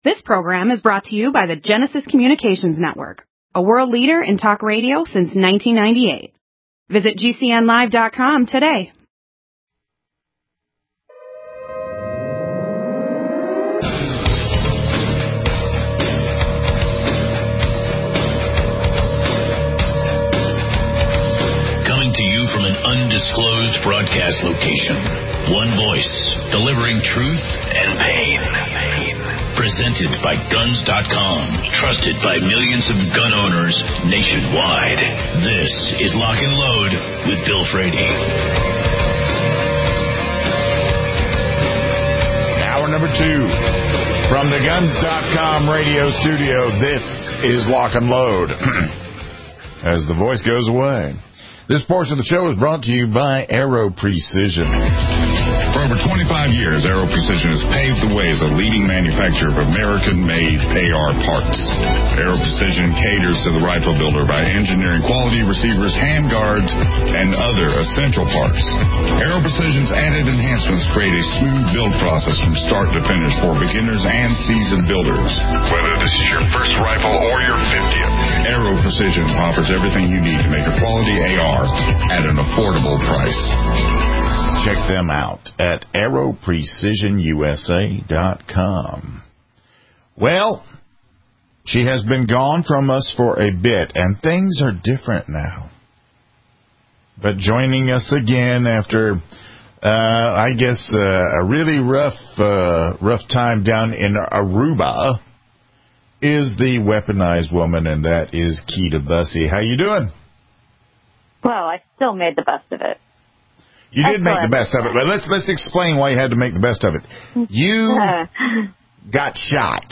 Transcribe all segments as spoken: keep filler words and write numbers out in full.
This program is brought to you by the Genesis Communications Network, a world leader in talk radio since nineteen ninety-eight. Visit G C N live dot com today. Coming to you from an undisclosed broadcast location. One voice, delivering truth and pain. Presented by Guns dot com, trusted by millions of gun owners nationwide. This is Lock and Load with Bill Frady. Hour number two from the Guns dot com radio studio. This is Lock and Load. As the voice goes away. This portion of the show is brought to you by Aero Precision. For over twenty-five years, Aero Precision has paved the way as a leading manufacturer of American-made A R parts. Aero Precision caters to the rifle builder by engineering quality receivers, handguards, and other essential parts. Aero Precision's added enhancements create a smooth build process from start to finish for beginners and seasoned builders. Whether this is your first rifle or your fiftieth, Aero Precision offers everything you need to make a quality A R at an affordable price. Check them out at aero precision u s a dot com. Well, she has been gone from us for a bit, and things are different now. But joining us again after, uh, I guess, uh, a really rough, uh, rough time down in Aruba is the weaponized woman, and that is Keita Bussey. How you doing? Well, I still made the best of it. You did make the best of it, but let's let's explain why you had to make the best of it. You got shot.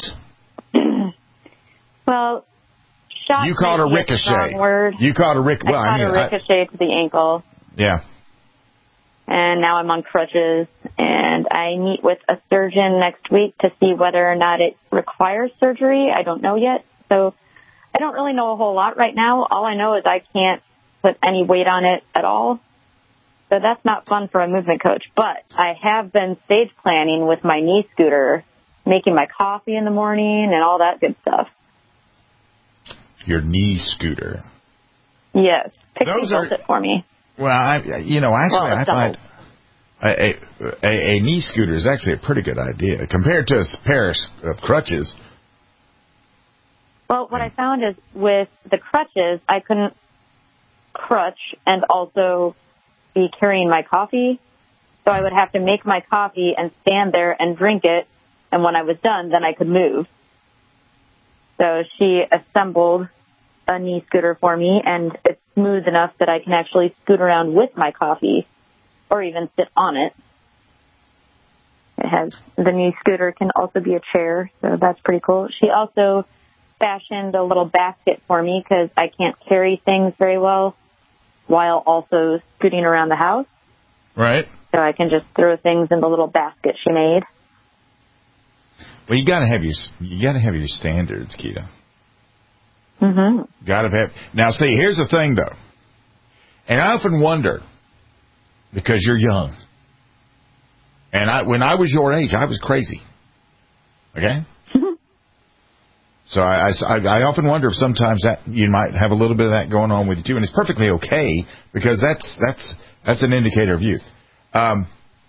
Well, shot. You caught a ricochet. Word. You caught a ric. Well, I caught I mean, a ricochet I, to the ankle. Yeah. And now I'm on crutches, and I meet with a surgeon next week to see whether or not it requires surgery. I don't know yet, so I don't really know a whole lot right now. All I know is I can't put any weight on it at all. So that's not fun for a movement coach. But I have been stage planning with my knee scooter, making my coffee in the morning and all that good stuff. Your knee scooter. Yes. Pixie Those built are, it for me. Well, I, you know, actually, well, I find a, a, a knee scooter is actually a pretty good idea compared to a pair of crutches. Well, what I found is with the crutches, I couldn't crutch and also be carrying my coffee, so I would have to make my coffee and stand there and drink it, and when I was done, then I could move. So she assembled a knee scooter for me, and it's smooth enough that I can actually scoot around with my coffee or even sit on it. It has the knee scooter can also be a chair, so that's pretty cool. She also fashioned a little basket for me because I can't carry things very well while also scooting around the house. Right. So I can just throw things in the little basket she made. Well, you got to have your you got to have your standards, Keita. Mm-hmm. Got to have. Now, see, here's the thing, though, and I often wonder because you're young, and I when I was your age, I was crazy. Okay. So I, I, I often wonder if sometimes that you might have a little bit of that going on with you too, and it's perfectly okay because that's that's that's an indicator of youth. Um,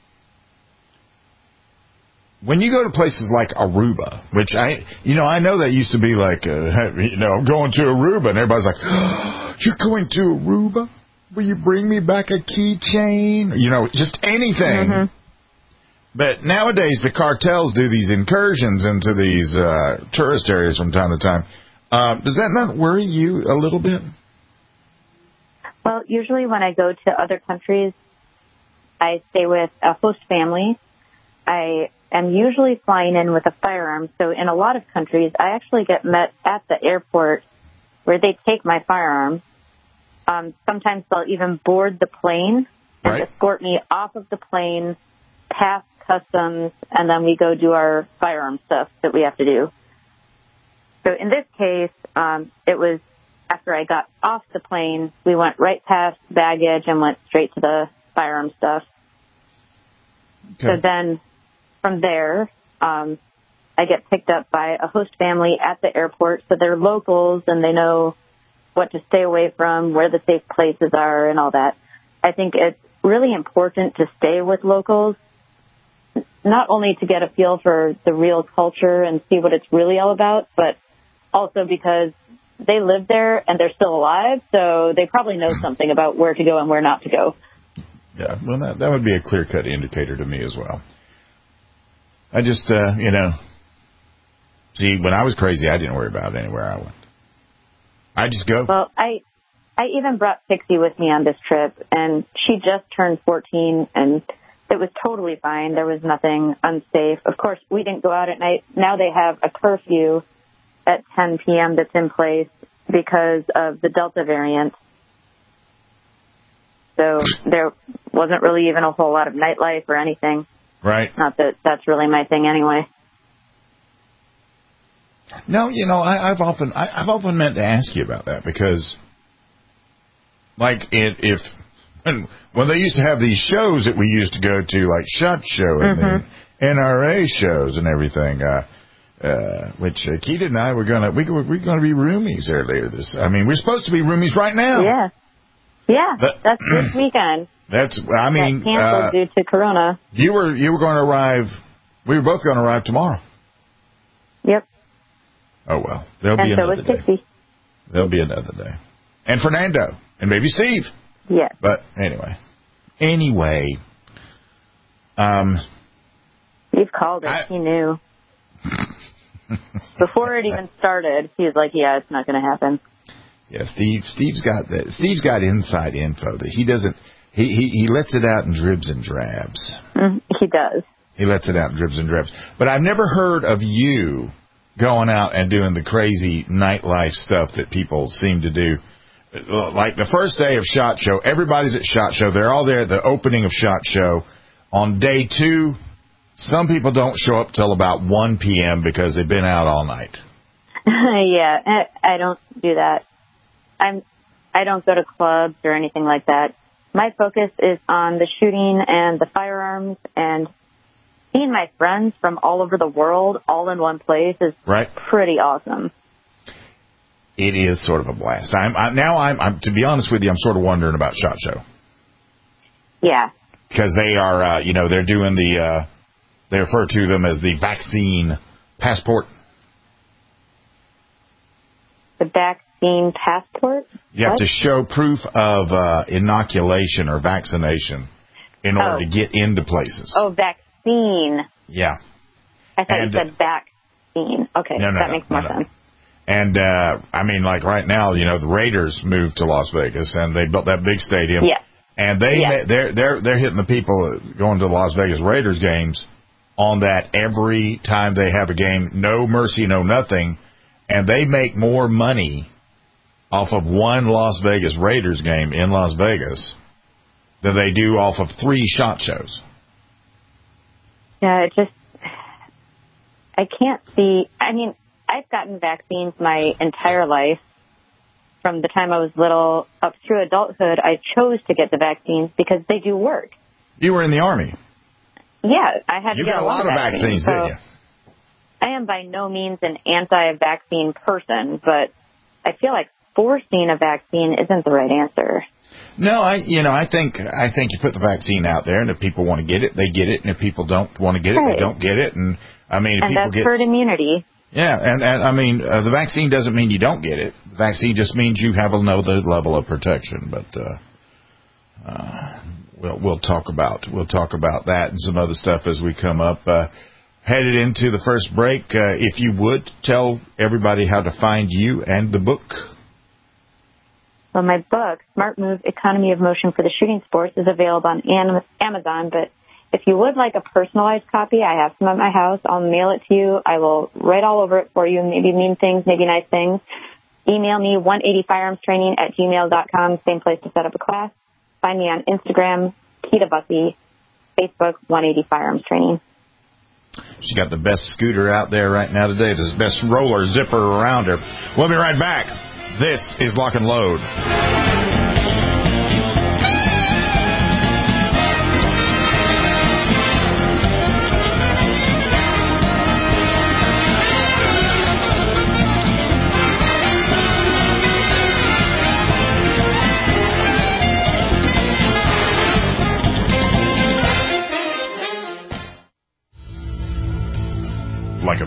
when you go to places like Aruba, which I you know I know that used to be like uh, you know going to Aruba, and everybody's like, oh, "You're going to Aruba? Will you bring me back a keychain? You know, just anything." Mm-hmm. But nowadays, the cartels do these incursions into these uh, tourist areas from time to time. Uh, does that not worry you a little bit? Well, usually when I go to other countries, I stay with a host family. I am usually flying in with a firearm. So in a lot of countries, I actually get met at the airport where they take my firearm. Um, sometimes they'll even board the plane and right. escort me off of the plane, past customs, and then we go do our firearm stuff that we have to do. So in this case, um, it was after I got off the plane, we went right past baggage and went straight to the firearm stuff. Okay. So then from there, um, I get picked up by a host family at the airport, so they're locals and they know what to stay away from, where the safe places are, and all that. I think it's really important to stay with locals, not only to get a feel for the real culture and see what it's really all about, but also because they live there and they're still alive, so they probably know something about where to go and where not to go. Yeah, well, that, that would be a clear-cut indicator to me as well. I just, uh, you know, see, when I was crazy, I didn't worry about it anywhere I went. I just go. Well, I I even brought Pixie with me on this trip, and she just turned fourteen, and it was totally fine. There was nothing unsafe. Of course, we didn't go out at night. Now they have a curfew at ten p.m. that's in place because of the Delta variant. So there wasn't really even a whole lot of nightlife or anything. Right. Not that that's really my thing anyway. No, you know, I, I've often I, I've often meant to ask you about that because, like, it, if when, when they used to have these shows that we used to go to, like SHOT Show and Mm-hmm. the N R A shows and everything, uh, uh, which uh, Keita and I were gonna we were, we were gonna be roomies earlier this. I mean, we're supposed to be roomies right now. Yeah, yeah, but, that's this weekend. That's I mean, Got canceled uh, due to Corona. You were you were going to arrive. We were both going to arrive tomorrow. Yep. Oh, well, there'll and be so another was day. Pixie. There'll be another day. And Fernando. And maybe Steve. Yes. But anyway. Anyway. Um, Steve called it. I, he knew. Before it even started, he was like, yeah, it's not going to happen. Yeah, Steve. Steve's got that. Steve's got inside info that he doesn't, he, he, he lets it out in dribs and drabs. Mm, he does. He lets it out in dribs and drabs. But I've never heard of you going out and doing the crazy nightlife stuff that people seem to do. Like the first day of SHOT Show, everybody's at SHOT Show. They're all there at the opening of SHOT Show. On day two, some people don't show up till about one p.m. because they've been out all night. Yeah, I don't do that. I'm, I don't go to clubs or anything like that. My focus is on the shooting and the firearms, and seeing my friends from all over the world all in one place is right. pretty awesome. It is sort of a blast. I'm, I'm now. I'm, I'm to be honest with you, I'm sort of wondering about SHOT Show. Yeah, because they are, uh, you know, they're doing the. Uh, they refer to them as the vaccine passport. The vaccine passport. You have what? to show proof of uh, inoculation or vaccination in order oh. to get into places. Oh, vaccine. Yeah. I thought and, you said vaccine. Okay, no, no, that no, makes more no, no. sense. And, uh, I mean, like right now, you know, the Raiders moved to Las Vegas, and they built that big stadium. Yeah. And they, yeah. they're, they're, they're hitting the people going to the Las Vegas Raiders games on that every time they have a game. No mercy, no nothing. And they make more money off of one Las Vegas Raiders game in Las Vegas than they do off of three SHOT Shows. Yeah, it just, I can't see, I mean, I've gotten vaccines my entire life. From the time I was little up through adulthood, I chose to get the vaccines because they do work. You were in the Army. Yeah, I had you to get got a lot of vaccines, vaccines so didn't you? I am by no means an anti-vaccine person, but I feel like forcing a vaccine isn't the right answer. No, I, you know, I think I think you put the vaccine out there, and if people want to get it, they get it, and if people don't want to get it, right. they don't get it. And I mean, if and people that's get herd immunity. Yeah, and, and I mean, uh, the vaccine doesn't mean you don't get it. The vaccine just means you have another level of protection. But uh, uh, we'll we'll talk about we'll talk about that and some other stuff as we come up. Uh, headed into the first break, uh, if you would tell everybody how to find you and the book. Well, my book, Smart Move: Economy of Motion for the Shooting Sports, is available on Amazon, but if you would like a personalized copy, I have some at my house. I'll mail it to you. I will write all over it for you, maybe mean things, maybe nice things. Email me, one eighty firearms training at gmail dot com, same place to set up a class. Find me on Instagram, Keita Bussey, Facebook, one eighty firearms training. She got the best scooter out there right now today, the best roller zipper around her. We'll be right back. This is Lock and Load.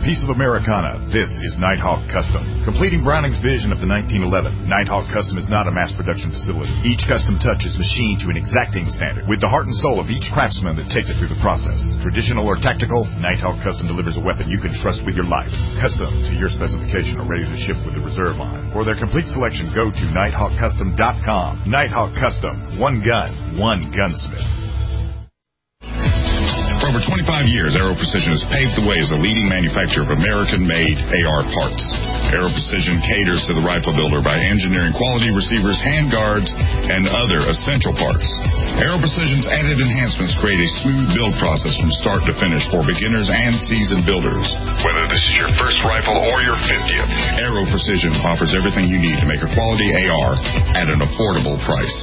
piece of Americana. This is Nighthawk Custom. Completing Browning's vision of the nineteen eleven, Nighthawk Custom is not a mass production facility. Each custom touch is machined to an exacting standard with the heart and soul of each craftsman that takes it through the process. Traditional or tactical, Nighthawk Custom delivers a weapon you can trust with your life. Custom to your specification or ready to ship with the reserve line. For their complete selection, go to nighthawk custom dot com. Nighthawk Custom. One gun, one gunsmith. For over twenty-five years, Aero Precision has paved the way as a leading manufacturer of American-made A R parts. Aero Precision caters to the rifle builder by engineering quality receivers, handguards, and other essential parts. Aero Precision's added enhancements create a smooth build process from start to finish for beginners and seasoned builders. Whether this is your first rifle or your fiftieth, Aero Precision offers everything you need to make a quality A R at an affordable price.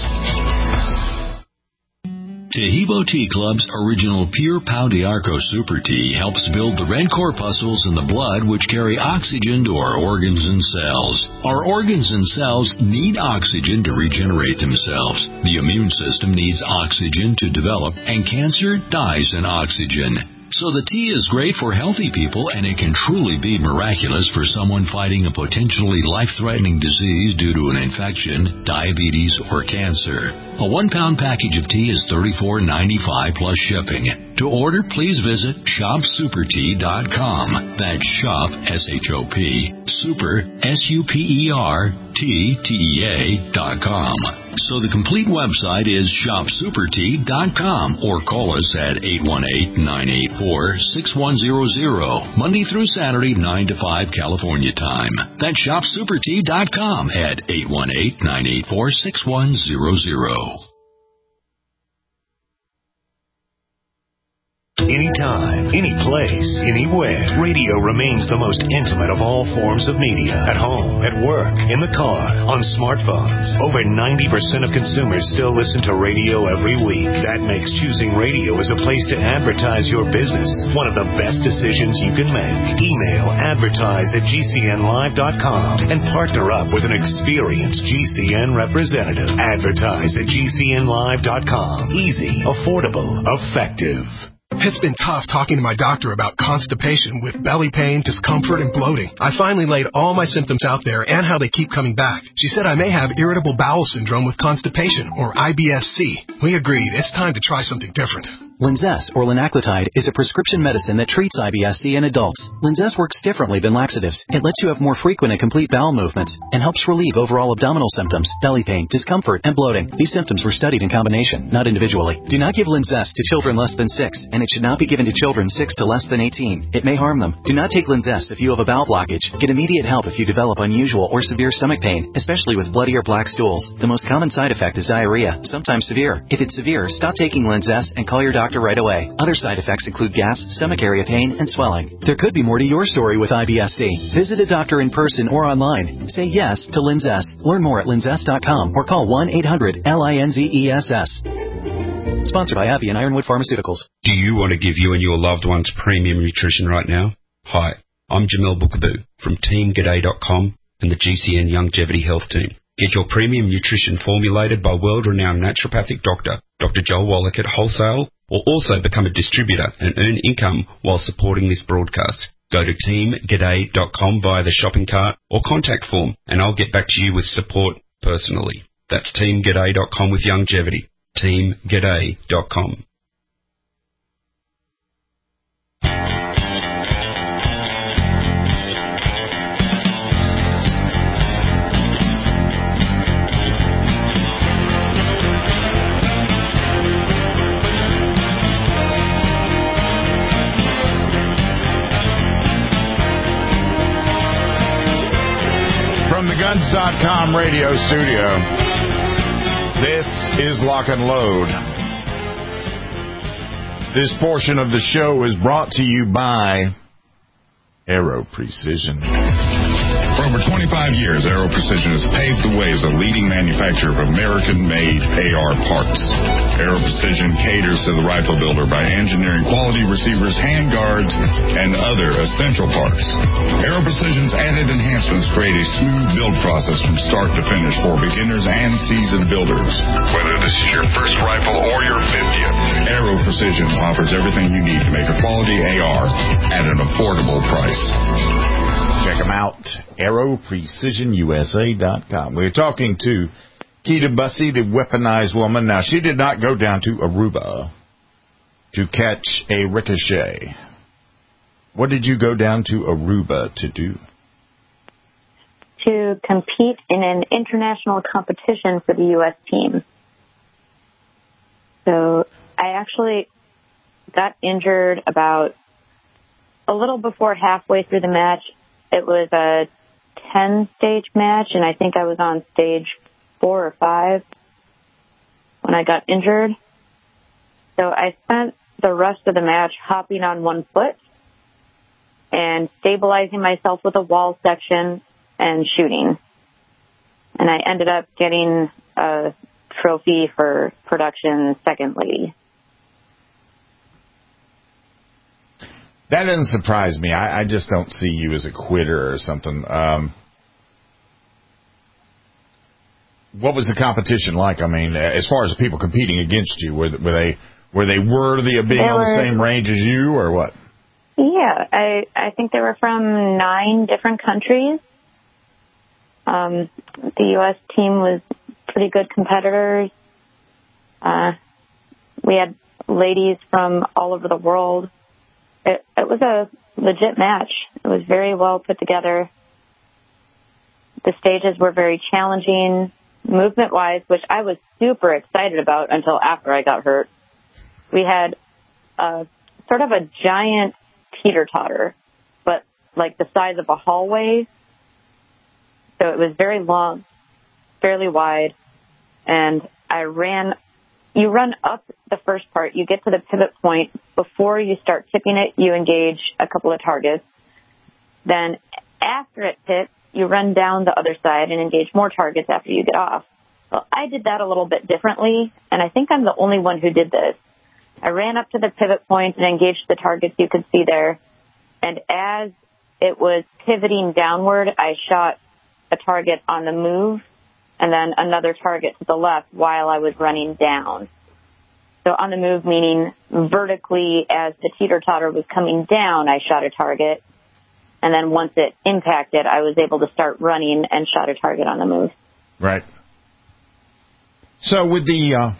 Tahibo Tea Club's original Pure Pau d'Arco Super Tea helps build the red corpuscles in the blood which carry oxygen to our organs and cells. Our organs and cells need oxygen to regenerate themselves. The immune system needs oxygen to develop, and cancer dies in oxygen. So the tea is great for healthy people, and it can truly be miraculous for someone fighting a potentially life-threatening disease due to an infection, diabetes, or cancer. A one-pound package of tea is thirty-four ninety-five plus shipping. To order, please visit shop super tea dot com. That's shop, S H O P, super, S U P E R, T, T E A, dot com. So the complete website is shop super tea dot com, or call us at eight one eight, nine eight four, six one zero zero, Monday through Saturday, nine to five California time. That's shop super tea dot com at eight one eight, nine eight four, six one zero zero. Anytime, any place, anywhere, radio remains the most intimate of all forms of media. At home, at work, in the car, on smartphones. Over ninety percent of consumers still listen to radio every week. That makes choosing radio as a place to advertise your business one of the best decisions you can make. Email advertise at G C N live dot com and partner up with an experienced G C N representative. Advertise at G C N live dot com. Easy, affordable, effective. It's been tough talking to my doctor about constipation with belly pain, discomfort, and bloating. I finally laid all my symptoms out there and how they keep coming back. She said I may have irritable bowel syndrome with constipation, or I B S C. We agreed it's time to try something different. Linzess, or linaclotide, is a prescription medicine that treats I B S C in adults. Linzess works differently than laxatives. It lets you have more frequent and complete bowel movements and helps relieve overall abdominal symptoms, belly pain, discomfort, and bloating. These symptoms were studied in combination, not individually. Do not give Linzess to children less than six, and it should not be given to children six to less than eighteen. It may harm them. Do not take Linzess if you have a bowel blockage. Get immediate help if you develop unusual or severe stomach pain, especially with bloody or black stools. The most common side effect is diarrhea, sometimes severe. If it's severe, stop taking Linzess and call your doctor right away. Other side effects include gas, stomach area pain, and swelling. There could be more to your story with I B S C. Visit a doctor in person or online. Say yes to Linzess. Learn more at linzess dot com or call one eight hundred L I N Z E S S. Sponsored by AbbVie and Ironwood Pharmaceuticals. Do you want to give you and your loved ones premium nutrition right now? Hi, I'm Jamel Bookaboo from team g'day dot com and the G C N Longevity Health Team. Get your premium nutrition formulated by world-renowned naturopathic doctor, Doctor Joel Wallach at Wholesale, or also become a distributor and earn income while supporting this broadcast. Go to team g'day dot com via the shopping cart or contact form, and I'll get back to you with support personally. That's team g'day dot com with longevity. team g'day dot com. From the guns dot com radio studio, this is Lock and Load. This portion of the show is brought to you by Aero Precision. For over twenty-five years, Aero Precision has paved the way as a leading manufacturer of American-made A R parts. Aero Precision caters to the rifle builder by engineering quality receivers, handguards, and other essential parts. Aero Precision's added enhancements create a smooth build process from start to finish for beginners and seasoned builders. Whether this is your first rifle or your fiftieth, Aero Precision offers everything you need to make a quality A R at an affordable price. Check them out, Aero Precision U S A dot com. We're talking to Kita Bussey, the weaponized woman. Now, she did not go down to Aruba to catch a ricochet. What did you go down to Aruba to do? To compete in an international competition for the U S team. So I actually got injured about a little before halfway through the match. It was a ten-stage match, and I think I was on stage four or five when I got injured. So I spent the rest of the match hopping on one foot and stabilizing myself with a wall section and shooting. And I ended up getting a trophy for production second lady. That doesn't surprise me. I, I just don't see you as a quitter or something. Um, what was the competition like? I mean, as far as the people competing against you, were, were they were they worthy of being they on were, the same range as you, or what? Yeah, I I think they were from nine different countries. Um, the U S team was pretty good competitors. Uh, we had ladies from all over the world. It, it was a legit match. It was very well put together. The stages were very challenging, movement-wise, which I was super excited about until after I got hurt. We had a, sort of a giant teeter-totter, but like the size of a hallway. So it was very long, fairly wide, and I ran. You run up the first part. You get to the pivot point. Before you start tipping it, you engage a couple of targets. Then after it tips, you run down the other side and engage more targets after you get off. Well, I did that a little bit differently, and I think I'm the only one who did this. I ran up to the pivot point and engaged the targets you could see there. And as it was pivoting downward, I shot a target on the move and then another target to the left while I was running down. So on the move, meaning vertically as the teeter-totter was coming down, I shot a target. And then once it impacted, I was able to start running and shot a target on the move. Right. So with the... Uh,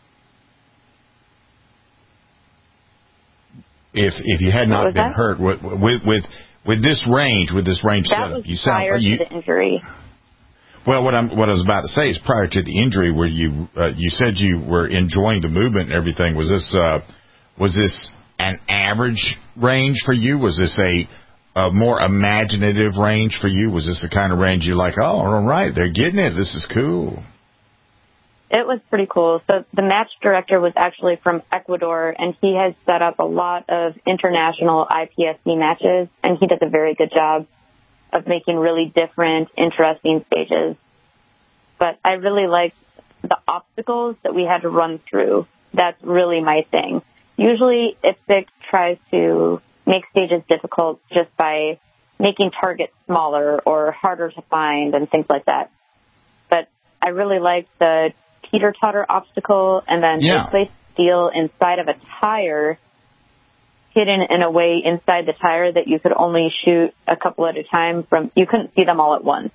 if if you had not been that? hurt, with, with with with this range, with this range that setup, was you sound prior you, to the injury. Well, what I'm what I was about to say is prior to the injury, where you uh, you said you were enjoying the movement and everything. Was this uh, was this an average range for you? Was this a, a more imaginative range for you? Was this the kind of range you're like, oh, all right, they're getting it. This is cool. It was pretty cool. So the match director was actually from Ecuador, and he has set up a lot of international I P S C matches, and he does a very good job of making really different, interesting stages. But I really liked the obstacles that we had to run through. That's really my thing. Usually, I P S C tries to make stages difficult just by making targets smaller or harder to find and things like that. But I really liked the teeter-totter obstacle, and then yeah. they placed steel inside of a tire, hidden in a way inside the tire that you could only shoot a couple at a time from, you couldn't see them all at once.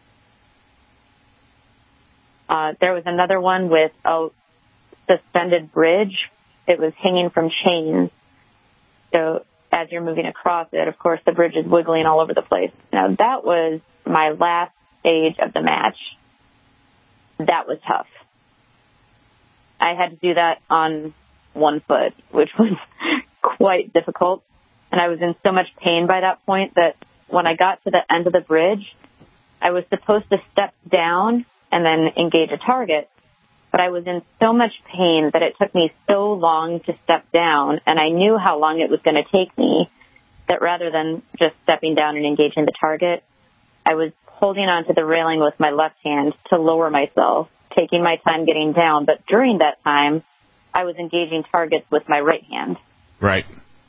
Uh, there was another one with a suspended bridge. It was hanging from chains. So as you're moving across it, of course, the bridge is wiggling all over the place. Now, that was my last stage of the match. That was tough. I had to do that on one foot, which was quite difficult. And I was in so much pain by that point that when I got to the end of the bridge, I was supposed to step down and then engage a target. But I was in so much pain that it took me so long to step down, and I knew how long it was going to take me, that rather than just stepping down and engaging the target, I was holding onto the railing with my left hand to lower myself, taking my time getting down. But during that time, I was engaging targets with my right hand. Right.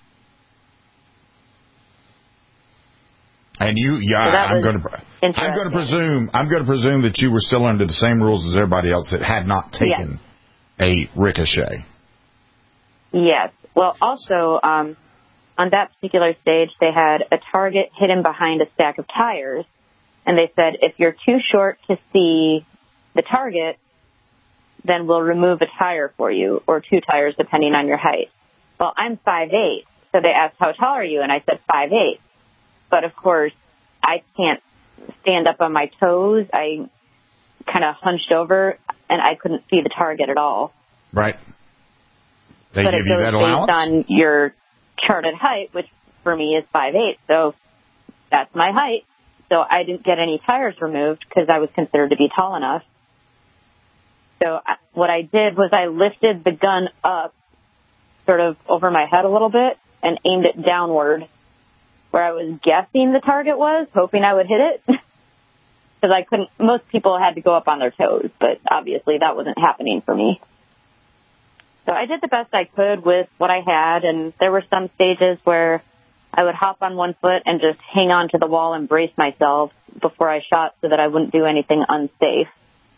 And you, yeah, so I'm going to, I'm going to presume, I'm going to presume that you were still under the same rules as everybody else that had not taken yes. a ricochet. Yes. Well, also, um, on that particular stage, they had a target hidden behind a stack of tires. And they said, if you're too short to see the target, then we'll remove a tire for you, or two tires, depending on your height. Well, I'm five eight, so they asked, how tall are you? And I said five eight. But, of course, I can't stand up on my toes. I kind of hunched over, and I couldn't see the target at all. Right. They but give it you goes that based allowance? on your charted height, which for me is five eight, so that's my height. So I didn't get any tires removed because I was considered to be tall enough. So I, what I did was I lifted the gun up sort of over my head a little bit and aimed it downward where I was guessing the target was, hoping I would hit it. Because I couldn't, most people had to go up on their toes, but obviously that wasn't happening for me. So I did the best I could with what I had, and there were some stages where I would hop on one foot and just hang on to the wall and brace myself before I shot so that I wouldn't do anything unsafe.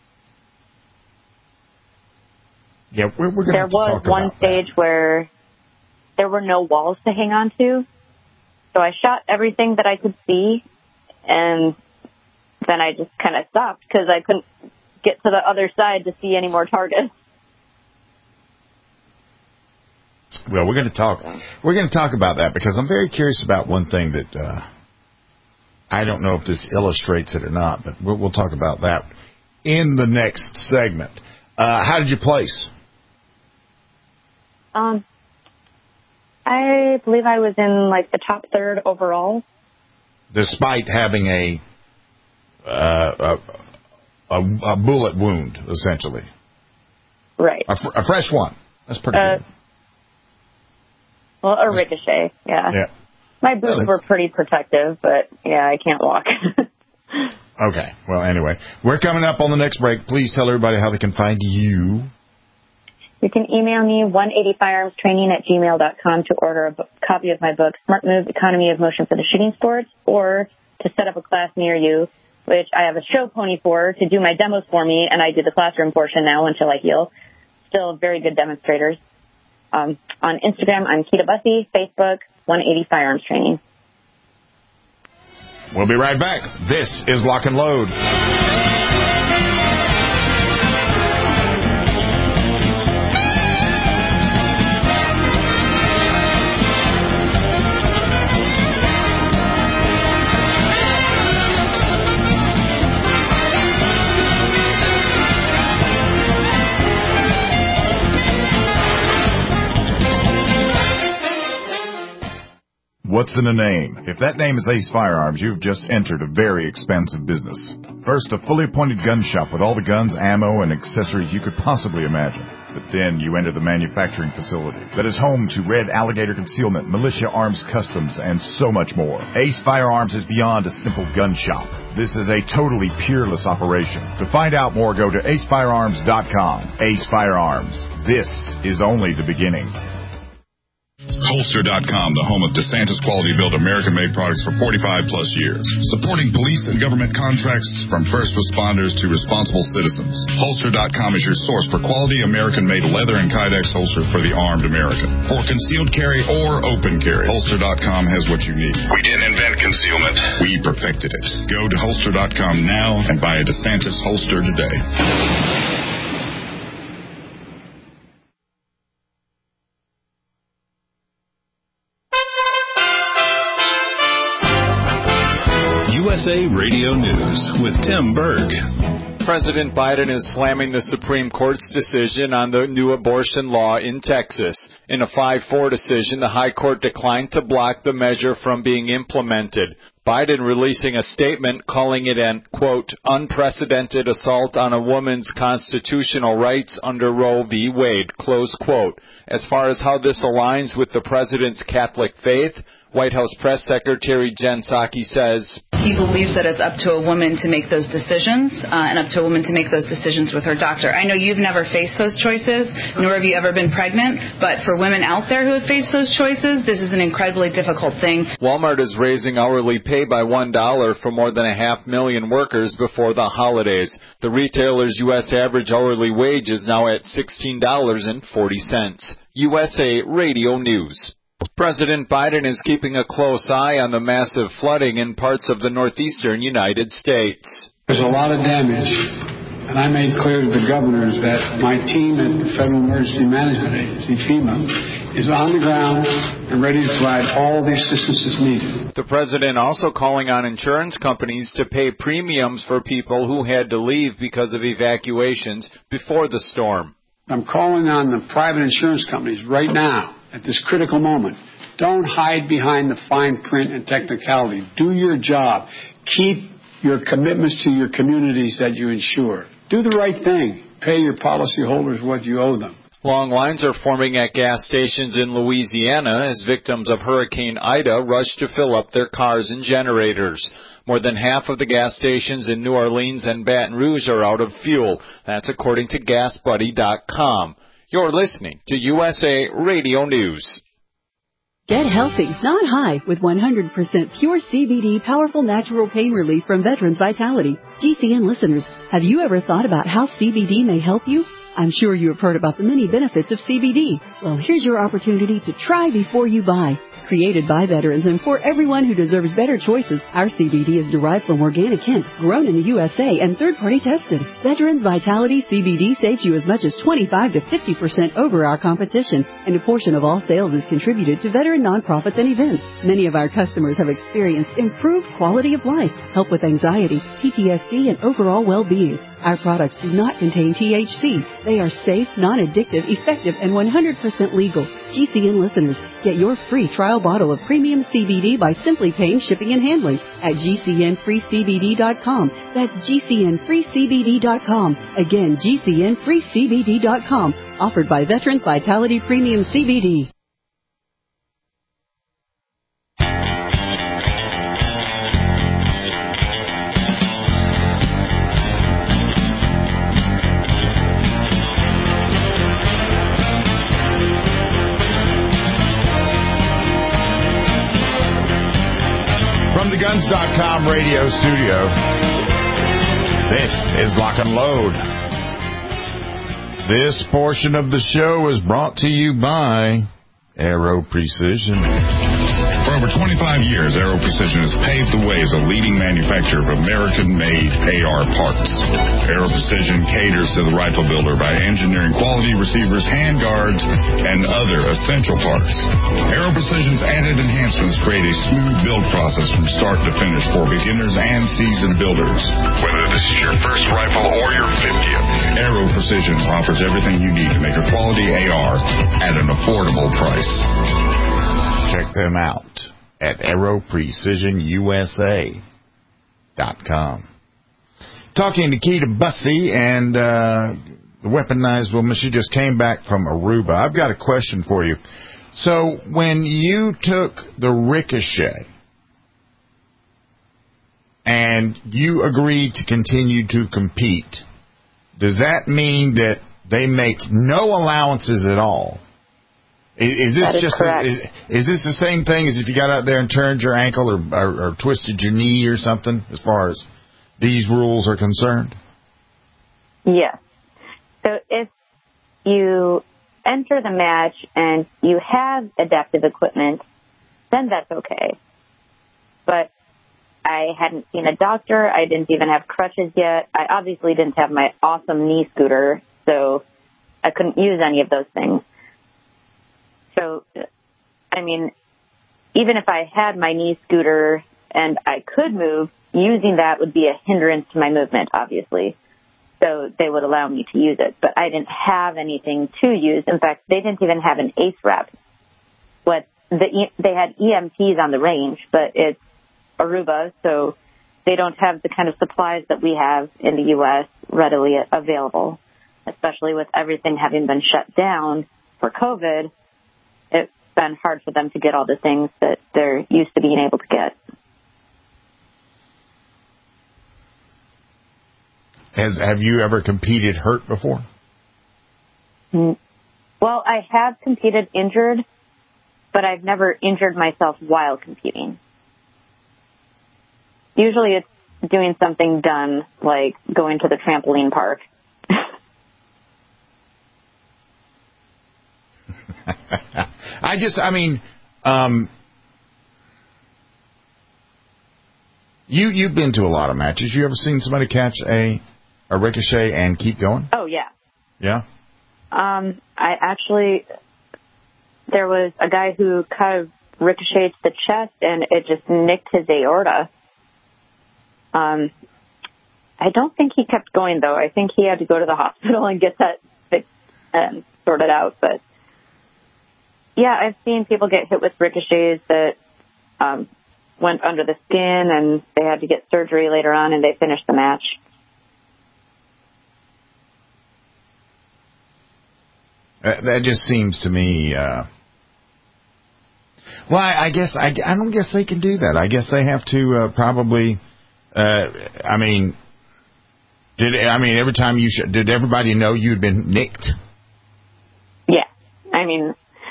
Yeah, we're, we're going to have to talk about that. There was one stage where there were no walls to hang on to, so I shot everything that I could see, and then I just kind of stopped because I couldn't get to the other side to see any more targets. Well, we're going to talk. We're going to talk about that because I'm very curious about one thing that uh, I don't know if this illustrates it or not, but we'll, we'll talk about that in the next segment. Uh, how did you place? Um, I believe I was in like the top third overall, despite having a uh, a, a, a bullet wound, essentially. Right. A, fr- a fresh one. That's pretty uh, good. Well, a ricochet, yeah. Yeah. My boots well, were pretty protective, but, yeah, I can't walk. Okay. Well, anyway, we're coming up on the next break. Please tell everybody how they can find you. You can email me, one eighty firearms training at gmail dot com, to order a book, copy of my book, Smart Move, Economy of Motion for the Shooting Sports, or to set up a class near you, which I have a show pony for, to do my demos for me, and I do the classroom portion now until I heal. Still very good demonstrators. Um, on Instagram, I'm Keita Bussey. Facebook, one eighty Firearms Training. We'll be right back. This is Lock and Load. What's in a name? If that name is Ace Firearms, you've just entered a very expansive business. First, a fully appointed gun shop with all the guns, ammo, and accessories you could possibly imagine. But then you enter the manufacturing facility that is home to Red Alligator Concealment, Militia Arms Customs, and so much more. Ace Firearms is beyond a simple gun shop. This is a totally peerless operation. To find out more, go to ace firearms dot com. Ace Firearms. This is only the beginning. Holster dot com, the home of DeSantis Quality Built American-made products for forty-five plus years. Supporting police and government contracts from first responders to responsible citizens. Holster dot com is your source for quality American-made leather and Kydex holsters for the armed American. For concealed carry or open carry, Holster dot com has what you need. We didn't invent concealment. We perfected it. Go to Holster dot com now and buy a DeSantis holster today. U S A Radio News with Tim Berg. President Biden is slamming the Supreme Court's decision on the new abortion law in Texas. In a five four decision, the High Court declined to block the measure from being implemented. Biden releasing a statement calling it an, quote, unprecedented assault on a woman's constitutional rights under Roe v. Wade, close quote. As far as how this aligns with the president's Catholic faith, White House Press Secretary Jen Psaki says, he believes that it's up to a woman to make those decisions uh, and up to a woman to make those decisions with her doctor. I know you've never faced those choices, nor have you ever been pregnant, but for women out there who have faced those choices, this is an incredibly difficult thing. Walmart is raising hourly pay by one dollar for more than a half million workers before the holidays. The retailer's U S average hourly wage is now at sixteen dollars and forty cents. U S A Radio News. President Biden is keeping a close eye on the massive flooding in parts of the northeastern United States. There's a lot of damage, and I made clear to the governors that my team at the Federal Emergency Management Agency, FEMA, is on the ground and ready to provide all the assistance that's needed. The president also calling on insurance companies to pay premiums for people who had to leave because of evacuations before the storm. I'm calling on the private insurance companies right now, at this critical moment. Don't hide behind the fine print and technicality. Do your job. Keep your commitments to your communities that you insure. Do the right thing. Pay your policyholders what you owe them. Long lines are forming at gas stations in Louisiana as victims of Hurricane Ida rush to fill up their cars and generators. More than half of the gas stations in New Orleans and Baton Rouge are out of fuel. That's according to gas buddy dot com. You're listening to U S A Radio News. Get healthy, not high, with one hundred percent pure C B D powerful natural pain relief from Veterans Vitality. G C N listeners, have you ever thought about how C B D may help you? I'm sure you have heard about the many benefits of C B D. Well, here's your opportunity to try before you buy. Created by veterans and for everyone who deserves better choices, our C B D is derived from organic hemp, grown in the U S A and third-party tested. Veterans Vitality C B D saves you as much as twenty-five to fifty percent over our competition, and a portion of all sales is contributed to veteran nonprofits and events. Many of our customers have experienced improved quality of life, help with anxiety, P T S D, and overall well-being. Our products do not contain T H C. They are safe, non-addictive, effective, and one hundred percent legal. G C N listeners, get your free trial bottle of premium C B D by simply paying shipping and handling at G C N free C B D dot com. That's G C N free C B D dot com. Again, G C N free C B D dot com. Offered by Veterans Vitality Premium C B D. From the Guns dot com radio studio, this is Lock and Load. This portion of the show is brought to you by Aero Precision. For over twenty-five years, Aero Precision has paved the way as a leading manufacturer of American-made A R parts. Aero Precision caters to the rifle builder by engineering quality receivers, handguards, and other essential parts. Aero Precision's added enhancements create a smooth build process from start to finish for beginners and seasoned builders. Whether this is your first rifle or your fiftieth, Aero Precision offers everything you need to make a quality A R at an affordable price. Check them out at Aero Precision U S A dot com. Talking to Keita Bussey and uh, the weaponized woman, she just came back from Aruba. I've got a question for you. So when you took the Ricochet and you agreed to continue to compete, does that mean that they make no allowances at all? Is this is just a, is, is this the same thing as if you got out there and turned your ankle or, or, or twisted your knee or something, as far as these rules are concerned? Yes. So if you enter the match and you have adaptive equipment, then that's okay. But I hadn't seen a doctor. I didn't even have crutches yet. I obviously didn't have my awesome knee scooter, so I couldn't use any of those things. So, I mean, even if I had my knee scooter and I could move, using that would be a hindrance to my movement, obviously. So they would allow me to use it. But I didn't have anything to use. In fact, they didn't even have an ACE rep. What the, they had E M Ts on the range, but it's Aruba, so they don't have the kind of supplies that we have in the U S readily available, especially with everything having been shut down for COVID. It's been hard for them to get all the things that they're used to being able to get. Has have you ever competed hurt before? Well, I have competed injured, but I've never injured myself while competing. Usually it's doing something dumb, like going to the trampoline park. I just, I mean, Um, you you've been to a lot of matches. You ever seen somebody catch a a ricochet and keep going? Oh yeah. Yeah. Um, I actually there was a guy who kind of ricocheted the chest and it just nicked his aorta. Um, I don't think he kept going though. I think he had to go to the hospital and get that fixed and sorted out. But yeah, I've seen people get hit with ricochets that um, went under the skin and they had to get surgery later on and they finished the match. Uh, that just seems to me. Uh, well, I, I guess I, I don't guess they can do that. I guess they have to uh, probably. Uh, I mean, did I mean every time you sh- did everybody know you'd been nicked? Yeah, I mean,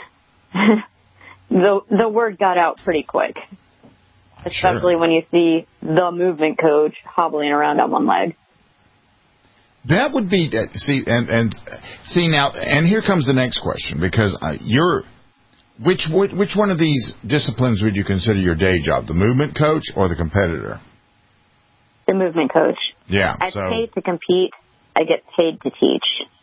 the the word got out pretty quick, especially sure. when you see the movement coach hobbling around on one leg. That would be see and and see now, and here comes the next question because uh, you're which which one of these disciplines would you consider your day job, the movement coach or the competitor? The movement coach. Yeah, I so. paid to compete. I get paid to teach.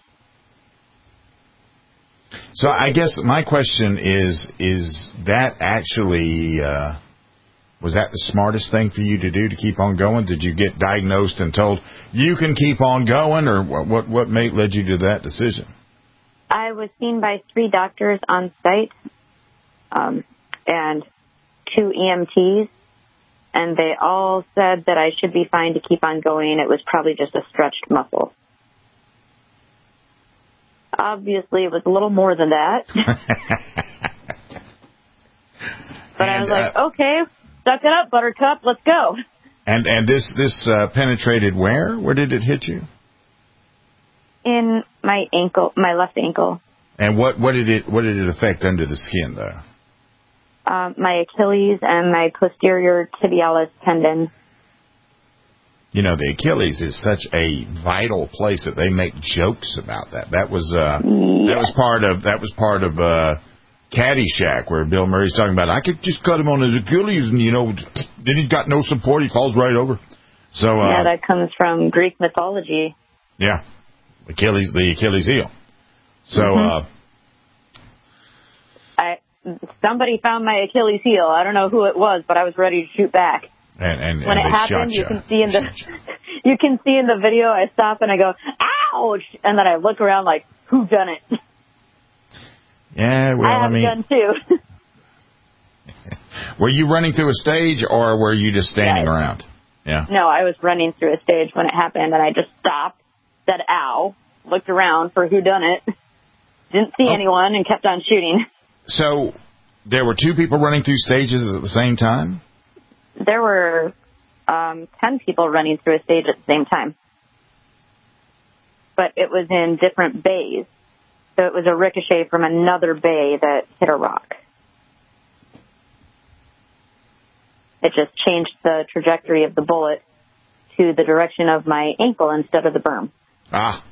So I guess my question is: is that actually uh, was that the smartest thing for you to do to keep on going? Did you get diagnosed and told you can keep on going, or what? What, what made led you to that decision? I was seen by three doctors on site, um, and two E M Ts, and they all said that I should be fine to keep on going. It was probably just a stretched muscle. Obviously, it was a little more than that. But and, I was like, uh, okay. Suck it up, Buttercup. Let's go. And and this this uh, penetrated where? Where did it hit you? In my ankle, my left ankle. And what, what did it what did it affect under the skin though? Um, my Achilles and my posterior tibialis tendon. You know, the Achilles is such a vital place that they make jokes about that. That was uh, yeah. that was part of that was part of. Uh, Caddyshack, where Bill Murray's talking about, I could just cut him on his Achilles, and, you know, then he's got no support. He falls right over. So uh, yeah, that comes from Greek mythology. Yeah, Achilles, the Achilles heel. So mm-hmm. uh, I somebody found my Achilles heel. I don't know who it was, but I was ready to shoot back. And, and, when and it happened, you. you can see in the you can see in the video. I stop and I go, ouch, and then I look around like, who done it? Yeah, well, I have I mean, a gun too. Were you running through a stage, or were you just standing yes. around? Yeah. No, I was running through a stage when it happened, and I just stopped, said "ow," looked around for who done it, didn't see oh. anyone, and kept on shooting. So there were two people running through stages at the same time? There were um, ten people running through a stage at the same time, but it was in different bays. So it was a ricochet from another bay that hit a rock. It just changed the trajectory of the bullet to the direction of my ankle instead of the berm. Ah.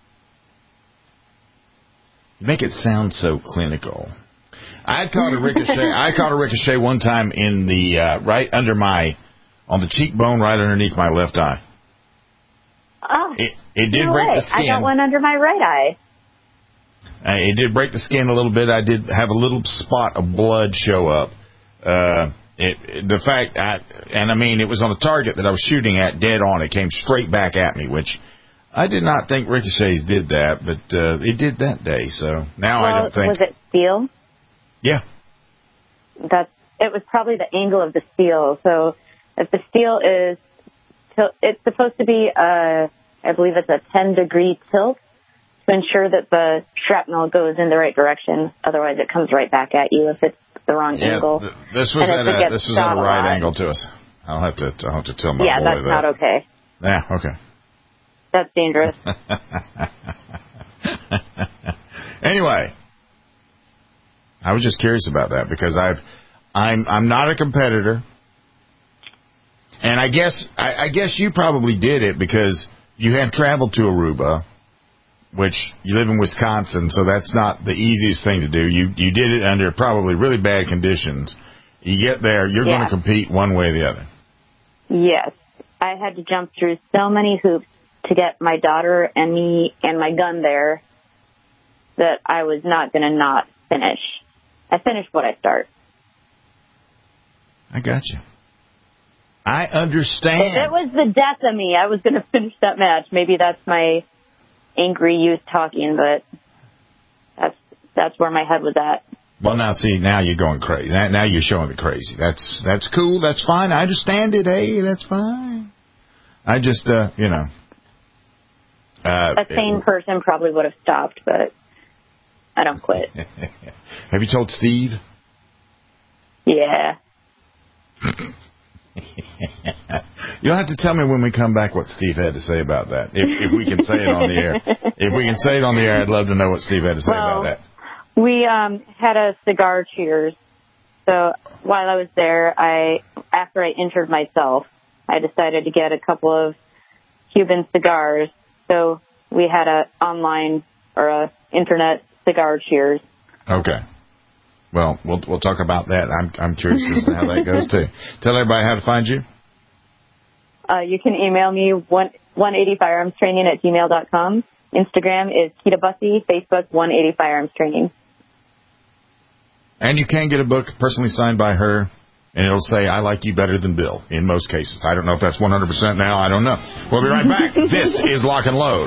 You make it sound so clinical. I caught a ricochet. I caught a ricochet one time in the uh, right under my, on the cheekbone, right underneath my left eye. Oh, it, it did no break way. the skin. I got one under my right eye. Uh, it did break the skin a little bit. I did have a little spot of blood show up. Uh, it, it the fact, I, and I mean, it was on a target that I was shooting at, dead on. It came straight back at me, which I did not think ricochets did that, but uh, it did that day. So now well, I don't think. Was it steel? Yeah. That's. It was probably the angle of the steel. So if the steel is, it's supposed to be a, I believe it's a ten degree tilt, to ensure that the shrapnel goes in the right direction. Otherwise, it comes right back at you if it's the wrong yeah, angle. Th- this was at a, this was at a right a angle to us. I'll have to I'll have to tell my yeah, boy that's that. not okay. Yeah, okay. That's dangerous. Anyway, I was just curious about that because I've I'm I'm not a competitor, and I guess I, I guess you probably did it because you had traveled to Aruba. which you live in Wisconsin, so that's not the easiest thing to do. You you did it under probably really bad conditions. You get there, you're yeah. going to compete one way or the other. Yes. I had to jump through so many hoops to get my daughter and me and my gun there that I was not going to not finish. I finished what I start. I got you. I understand. If it was the death of me, I was going to finish that match. Maybe that's my angry youth talking, but that's that's where my head was at. Well, now, see, now you're going crazy. Now, now you're showing the crazy. That's that's cool. That's fine. I understand it. Hey, that's fine. I just, uh, you know. Uh, a sane it, person probably would have stopped, but I don't quit. Have you told Steve? Yeah. You'll have to tell me when we come back what Steve had to say about that. If, if we can say it on the air. If we can say it on the air, I'd love to know what Steve had to say well, about that. We um, had a cigar cheers. So while I was there, I after I injured myself, I decided to get a couple of Cuban cigars. So we had a online or a internet cigar cheers. Okay. Well, we'll we'll talk about that. I'm I'm curious as to how that goes too. Tell everybody how to find you. Uh, you can email me one one eighty firearms training at gmail dot com. Instagram is Kita Bussy. Facebook one eighty firearms training. And you can get a book personally signed by her, and it'll say "I like you better than Bill" in most cases. I don't know if that's one hundred percent now. I don't know. We'll be right back. This is Lock and Load.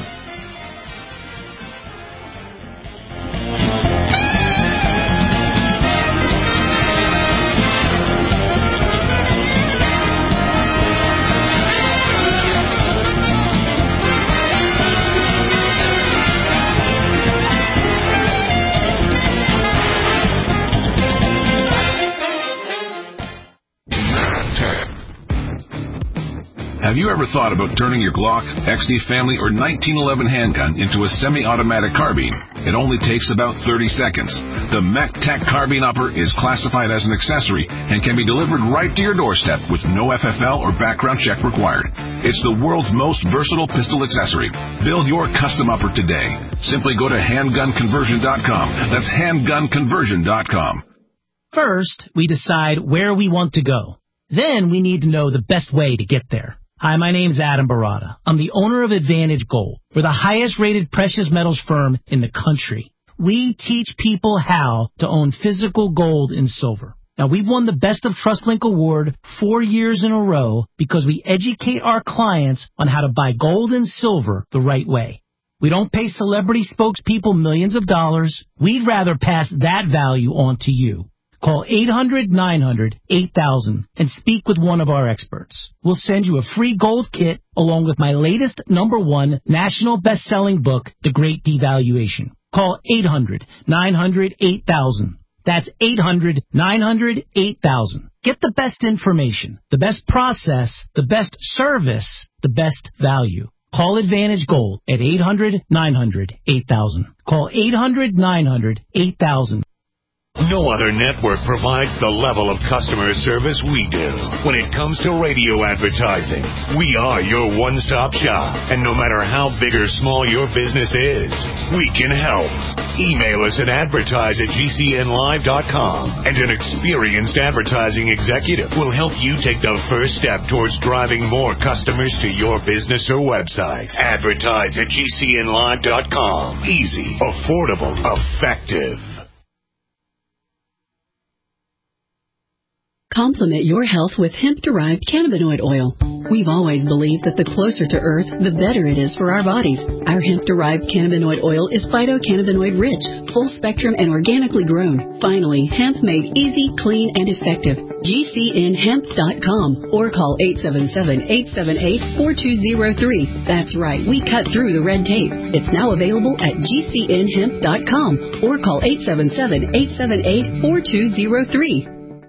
Have you ever thought about turning your Glock, X D Family, or nineteen eleven handgun into a semi-automatic carbine? It only takes about thirty seconds. The MechTech Carbine Upper is classified as an accessory and can be delivered right to your doorstep with no F F L or background check required. It's the world's most versatile pistol accessory. Build your custom upper today. Simply go to handgun conversion dot com. That's handgun conversion dot com. First, we decide where we want to go. Then we need to know the best way to get there. Hi, my name's Adam Barada. I'm the owner of Advantage Gold. We're the highest-rated precious metals firm in the country. We teach people how to own physical gold and silver. Now, we've won the Best of TrustLink Award four years in a row because we educate our clients on how to buy gold and silver the right way. We don't pay celebrity spokespeople millions of dollars. We'd rather pass that value on to you. Call eight hundred nine hundred eight thousand and speak with one of our experts. We'll send you a free gold kit along with my latest number one national best-selling book, The Great Devaluation. Call eight hundred nine hundred eight thousand. That's eight hundred nine hundred eight thousand. Get the best information, the best process, the best service, the best value. Call Advantage Gold at eight hundred nine hundred eight thousand. Call eight hundred nine hundred eight thousand. No other network provides the level of customer service we do. When it comes to radio advertising, we are your one-stop shop. And no matter how big or small your business is, we can help. Email us at advertise at G C N live dot com, and an experienced advertising executive will help you take the first step towards driving more customers to your business or website. Advertise at G C N live dot com. Easy, affordable, effective. Complement your health with hemp-derived cannabinoid oil. We've always believed that the closer to Earth, the better it is for our bodies. Our hemp-derived cannabinoid oil is phytocannabinoid-rich, full-spectrum, and organically grown. Finally, hemp made easy, clean, and effective. G C N hemp dot com or call eight seven seven, eight seven eight, four two zero three. That's right, we cut through the red tape. It's now available at G C N hemp dot com or call eight seven seven, eight seven eight, four two zero three.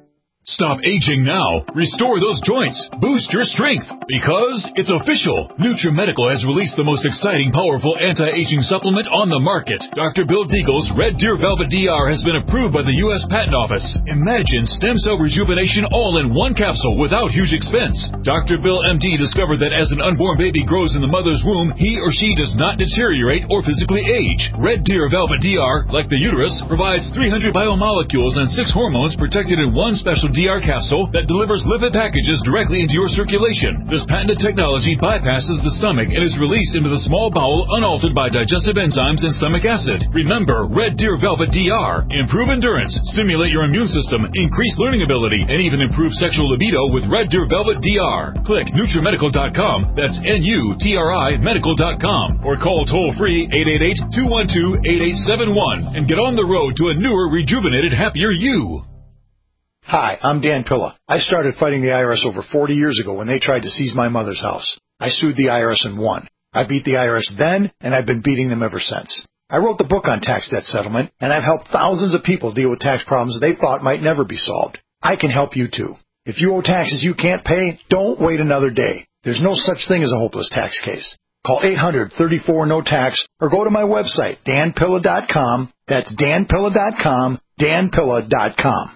Stop aging now. Restore those joints. Boost your strength. Because it's official. NutriMedical has released the most exciting, powerful anti-aging supplement on the market. Doctor Bill Deagle's Red Deer Velvet D R has been approved by the U S Patent Office. Imagine stem cell rejuvenation all in one capsule without huge expense. Doctor Bill M D discovered that as an unborn baby grows in the mother's womb, he or she does not deteriorate or physically age. Red Deer Velvet D R, like the uterus, provides three hundred biomolecules and six hormones protected in one special D R capsule that delivers lipid packages directly into your circulation. This patented technology bypasses the stomach and is released into the small bowel unaltered by digestive enzymes and stomach acid. Remember, Red Deer Velvet D R. Improve endurance, stimulate your immune system, increase learning ability, and even improve sexual libido with Red Deer Velvet D R. Click NutriMedical dot com, that's N U T R I medical dot com, or call toll-free eight eight eight, two one two, eight eight seven one and get on the road to a newer, rejuvenated, happier you. Hi, I'm Dan Pilla. I started fighting the I R S over forty years ago when they tried to seize my mother's house. I sued the I R S and won. I beat the I R S then, and I've been beating them ever since. I wrote the book on tax debt settlement, and I've helped thousands of people deal with tax problems they thought might never be solved. I can help you too. If you owe taxes you can't pay, don't wait another day. There's no such thing as a hopeless tax case. Call eight hundred, thirty-four, no tax or go to my website, Dan Pilla dot com. That's Dan Pilla dot com, Dan Pilla dot com.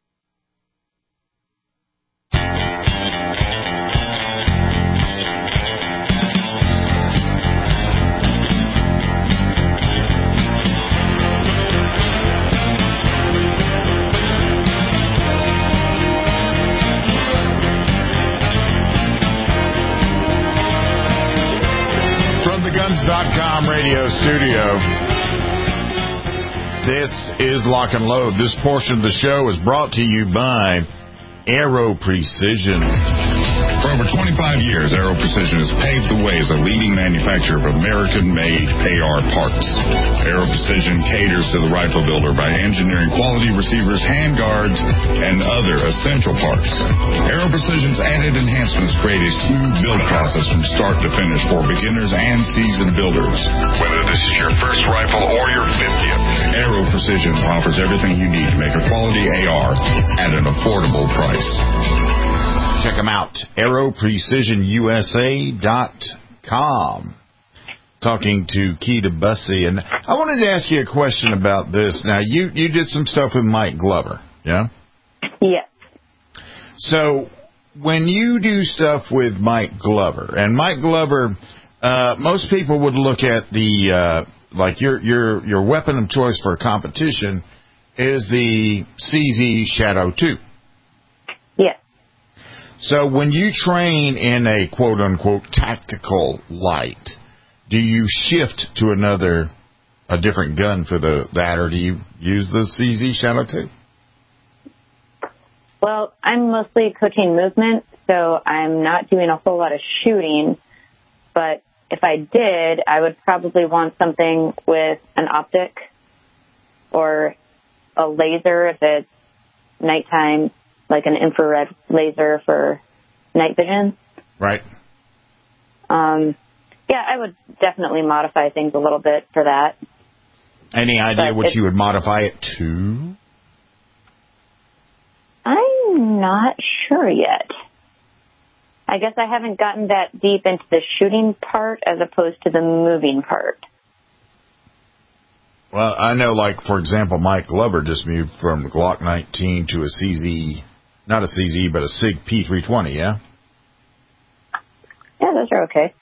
Guns dot com radio studio. This is Lock and Load. This portion of the show is brought to you by Aero Precision. For over twenty-five years, Aero Precision has paved the way as a leading manufacturer of American-made A R parts. Aero Precision caters to the rifle builder by engineering quality receivers, handguards, and other essential parts. Aero Precision's added enhancements create a smooth build process from start to finish for beginners and seasoned builders. Whether this is your first rifle or your fiftieth, Aero Precision offers everything you need to make a quality A R at an affordable price. Check them out, Aero Precision U S A dot com. Talking to Keita Bussey, and I wanted to ask you a question about this. Now, you, you did some stuff with Mike Glover, yeah? Yes. So, when you do stuff with Mike Glover, and Mike Glover, uh, most people would look at the, uh, like your, your, your weapon of choice for a competition is the C Z Shadow two. Yes. So when you train in a quote-unquote tactical light, do you shift to another, a different gun for the that, or do you use the C Z Shadow two? Well, I'm mostly coaching movement, so I'm not doing a whole lot of shooting. But if I did, I would probably want something with an optic or a laser if it's nighttime, like an infrared laser for night vision. Right. Um, yeah, I would definitely modify things a little bit for that. Any idea But what it's- you would modify it to? I'm not sure yet. I guess I haven't gotten that deep into the shooting part as opposed to the moving part. Well, I know, like, for example, Mike Glover just moved from Glock nineteen to a C Z, not a C Z, but a SIG P three twenty, yeah? Yeah, those are okay.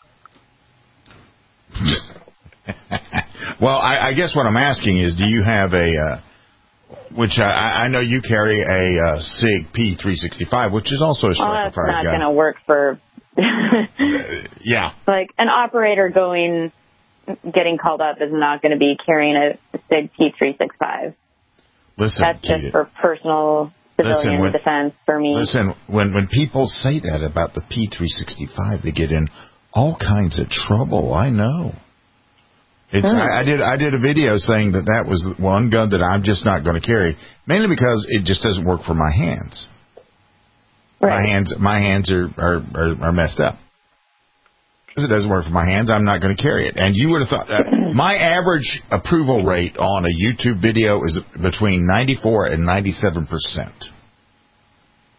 Well, I, I guess what I'm asking is, do you have a, uh, which I, I know you carry a uh, SIG P three sixty-five, which is also a Well, striker that's fire not gun. going to work for, Yeah. like, an operator going, getting called up is not going to be carrying a SIG P three sixty-five. Listen, That's just Keita. for personal civilian Listen, when- defense for me. Listen, when, when people say that about the P three sixty-five, they get in all kinds of trouble. I know. It's Hmm. I, I did I did a video saying that that was one gun that I'm just not going to carry, mainly because it just doesn't work for my hands. Right. My hands my hands are are, are, are messed up. Because it doesn't work for my hands, I'm not going to carry it. And you would have thought that my average approval rate on a YouTube video is between ninety-four and ninety-seven percent.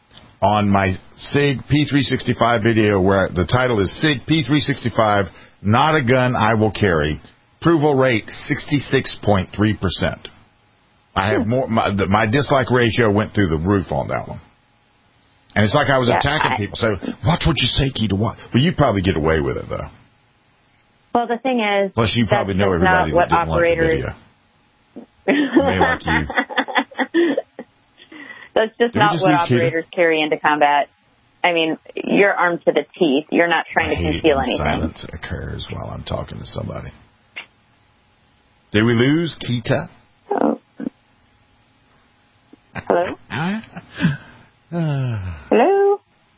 on my SIG P three sixty-five video where the title is SIG P three sixty-five, Not a Gun I Will Carry. Approval rate sixty-six point three percent. I have more, my, my dislike ratio went through the roof on that one. And it's like I was yeah, attacking I, people. So, watch what you say, Keita. Well, you probably get away with it, though. Well, the thing is, plus you probably know everybody that didn't like the video. They like you. That's just Did not what operators Keita? carry into combat. I mean, you're armed to the teeth. You're not trying I to conceal anything. Silence occurs while I'm talking to somebody. Did we lose Keita? Oh. Hello? Hello?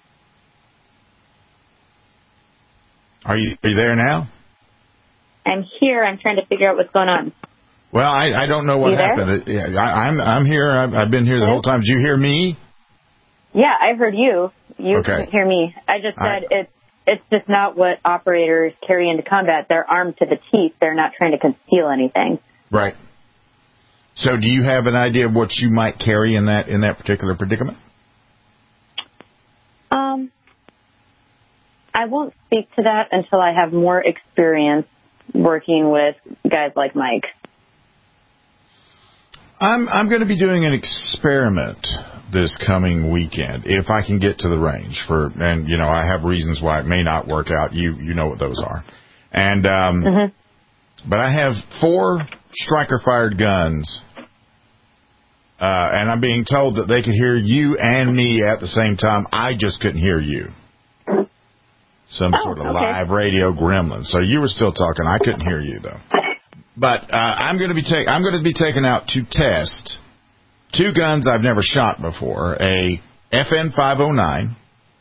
Are you, are you there now? I'm here. I'm trying to figure out what's going on. Well, I, I don't know what you happened. Yeah, I, I'm I'm here. I've, I've been here the whole time. Did you hear me? Yeah, I heard you. You okay. couldn't hear me. I just said I, it's it's just not what operators carry into combat. They're armed to the teeth. They're not trying to conceal anything. Right. So, do you have an idea of what you might carry in that in that particular predicament? Um, I won't speak to that until I have more experience working with guys like Mike. I'm I'm going to be doing an experiment this coming weekend if I can get to the range for, and you know I have reasons why it may not work out. You you know what those are, and um, mm-hmm. but I have four striker fired guns, uh, and I'm being told that they could hear you and me at the same time. I just couldn't hear you. Some oh, sort of okay. live radio gremlin. So you were still talking. I couldn't hear you though. But uh, I'm going to be take I'm going to be taken out to test two guns I've never shot before: a F N five oh nine.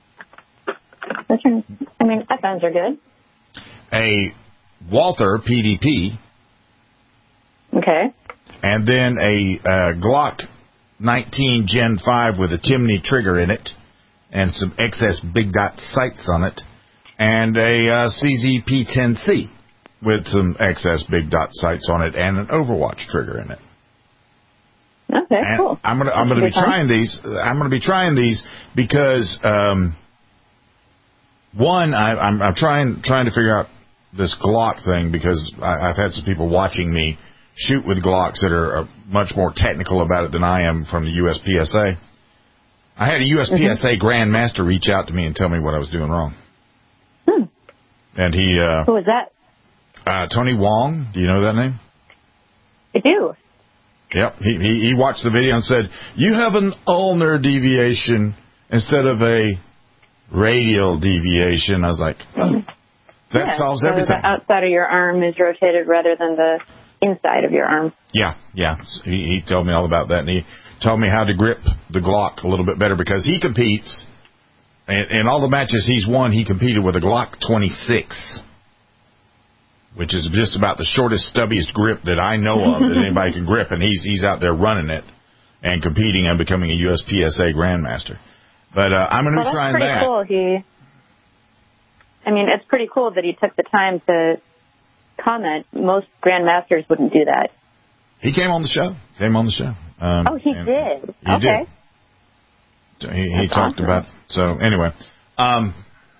I mean, F Ns are good. A Walther P D P. Okay. And then a uh, Glock nineteen Gen five with a chimney trigger in it, and some X S big dot sights on it, and a uh, C Z P ten C. With some X S big dot sights on it and an Overwatch trigger in it. Okay, and cool. I'm gonna I'm gonna be fun. trying these. I'm gonna be trying these because um, one, I, I'm I'm trying trying to figure out this Glock thing because I, I've had some people watching me shoot with Glocks that are, are much more technical about it than I am from the U S P S A. I had a U S P S A mm-hmm. Grandmaster reach out to me and tell me what I was doing wrong. Hmm. And he uh, who was that? Uh, Tony Wong, do you know that name? I do. Yep, he, he he watched the video and said, you have an ulnar deviation instead of a radial deviation. I was like, oh, that yeah, solves so everything. The outside of your arm is rotated rather than the inside of your arm. Yeah, yeah. So he, he told me all about that, and he told me how to grip the Glock a little bit better because he competes, and in all the matches he's won, he competed with a Glock twenty-six. Which is just about the shortest, stubbiest grip that I know of that anybody can grip, and he's he's out there running it and competing and becoming a U S P S A Grandmaster. But uh, I'm going to well, be trying that. That's pretty cool. He, I mean, it's pretty cool that he took the time to comment. Most Grandmasters wouldn't do that. He came on the show. Came on the show. Um, oh, he did. He okay. Did. He, he talked awesome. about. So anyway. Um,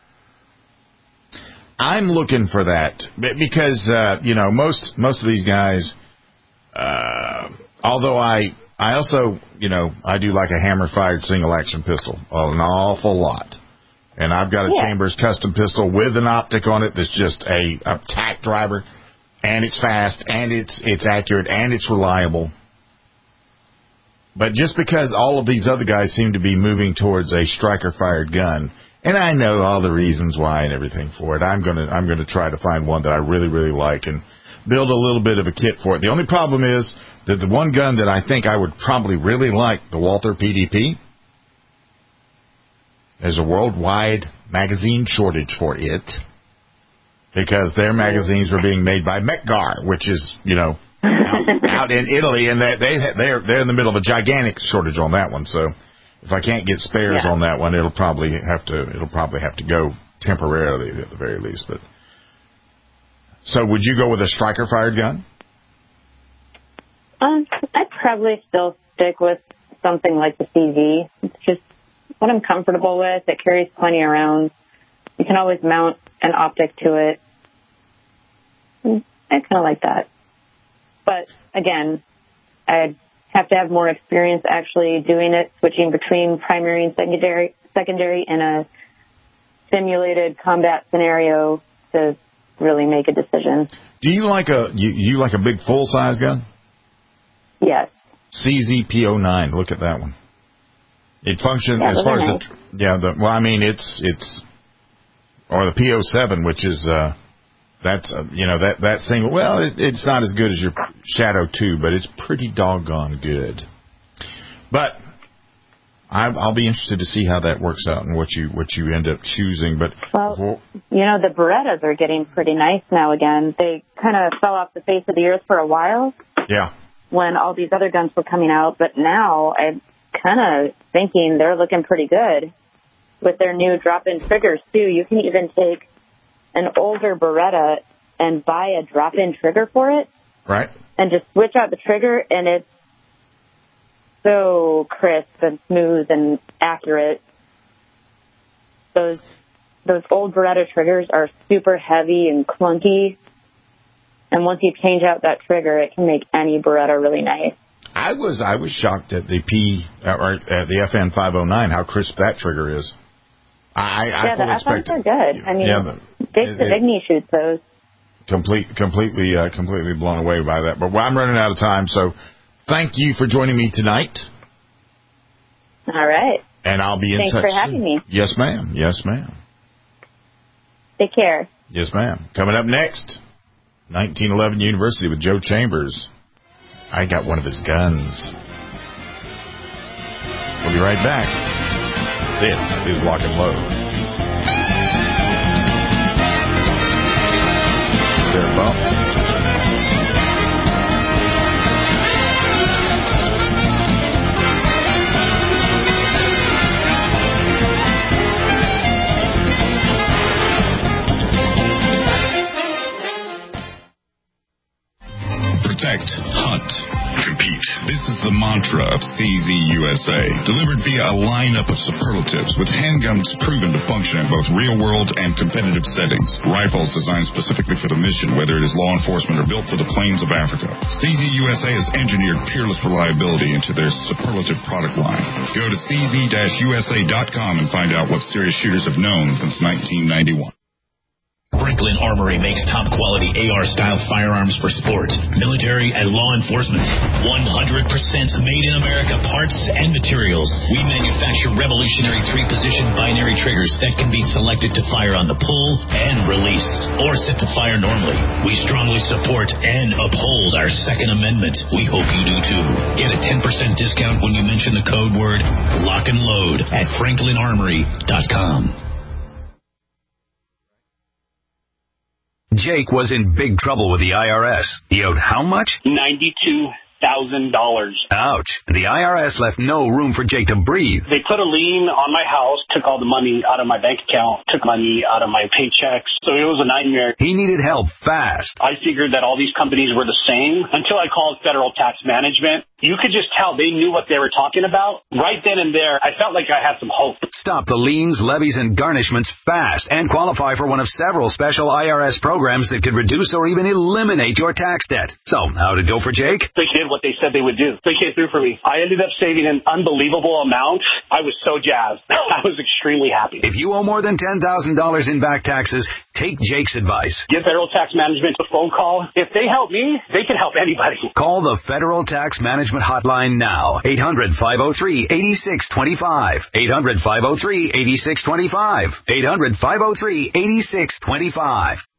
I'm looking for that because, uh, you know, most most of these guys, uh, although I I also, you know, I do like a hammer-fired single-action pistol, an awful lot. And I've got a yeah. Chambers custom pistol with an optic on it that's just a, a tack driver, and it's fast, and it's it's accurate, and it's reliable. But just because all of these other guys seem to be moving towards a striker-fired gun, and I know all the reasons why and everything for it, I'm gonna I'm gonna try to find one that I really really like and build a little bit of a kit for it. The only problem is that the one gun that I think I would probably really like, the Walther P D P, there's a worldwide magazine shortage for it because their magazines were being made by Mekgar, which is, you know, out, out in Italy, and they they they're they're in the middle of a gigantic shortage on that one. So if I can't get spares yeah. on that one, it'll probably have to it'll probably have to go temporarily at the very least. But so, would you go with a striker fired gun? Um, I'd probably still stick with something like the C Z. It's just what I'm comfortable with. It carries plenty around. You can always mount an optic to it. I kind of like that. But again, I'd have to have more experience actually doing it, switching between primary and secondary, secondary in a simulated combat scenario to really make a decision. Do you like a you, you like a big full size gun? Yes. C Z P oh nine. Look at that one. It functions yeah, as far as nice. the yeah. The, well, I mean, it's it's or the P oh seven, which is uh, that's uh, you know that that single. Well, it, it's not as good as your Shadow two, but it's pretty doggone good. But I, I'll be interested to see how that works out and what you what you end up choosing. But well, before, you know, the Berettas are getting pretty nice now again. They kind of fell off the face of the earth for a while. Yeah. When all these other guns were coming out, but now I'm kind of thinking they're looking pretty good with their new drop-in triggers too. You can even take an older Beretta and buy a drop-in trigger for it, right? And just switch out the trigger, and it's so crisp and smooth and accurate. Those those old Beretta triggers are super heavy and clunky. And once you change out that trigger, it can make any Beretta really nice. I was I was shocked at the P or at the F N five oh nine how crisp that trigger is. I, yeah, I fully the expect F Ns are good. I mean, yeah, the, Dick it, Savigny shoots those. Complete, completely, uh, completely blown away by that. But I'm running out of time, so thank you for joining me tonight. All right. And I'll be in Thanks touch. Thanks for having soon. me. Yes, ma'am. Yes, ma'am. Take care. Yes, ma'am. Coming up next. nineteen eleven University with Joe Chambers. I got one of his guns. We'll be right back. This is Lock and Load. There, Bob. Protect, hunt, compete. This is the mantra of C Z U S A, delivered via a lineup of superlatives with handguns proven to function in both real-world and competitive settings. Rifles designed specifically for the mission, whether it is law enforcement or built for the plains of Africa. C Z U S A has engineered peerless reliability into their superlative product line. Go to C Z U S A dot com and find out what serious shooters have known since nineteen ninety-one. Franklin Armory makes top-quality A R-style firearms for sport, military, and law enforcement. one hundred percent made-in-America parts and materials. We manufacture revolutionary three-position binary triggers that can be selected to fire on the pull and release, or set to fire normally. We strongly support and uphold our Second Amendment. We hope you do, too. Get a ten percent discount when you mention the code word Lock and Load at franklin armory dot com. Jake was in big trouble with the I R S. He owed how much? ninety-two thousand dollars. Ouch. The I R S left no room for Jake to breathe. They put a lien on my house, took all the money out of my bank account, took money out of my paychecks. So it was a nightmare. He needed help fast. I figured that all these companies were the same until I called Federal Tax Management. You could just tell they knew what they were talking about. Right then and there, I felt like I had some hope. Stop the liens, levies, and garnishments fast and qualify for one of several special I R S programs that could reduce or even eliminate your tax debt. So, how'd it go for Jake? They did what they said they would do. They came through for me. I ended up saving an unbelievable amount. I was so jazzed. I was extremely happy. If you owe more than ten thousand dollars in back taxes, take Jake's advice. Give Federal Tax Management a phone call. If they help me, they can help anybody. Call the Federal Tax Management hotline now. eight hundred, five oh three, eight six two five. eight hundred, five oh three, eight six two five. eight hundred, five oh three, eight six two five.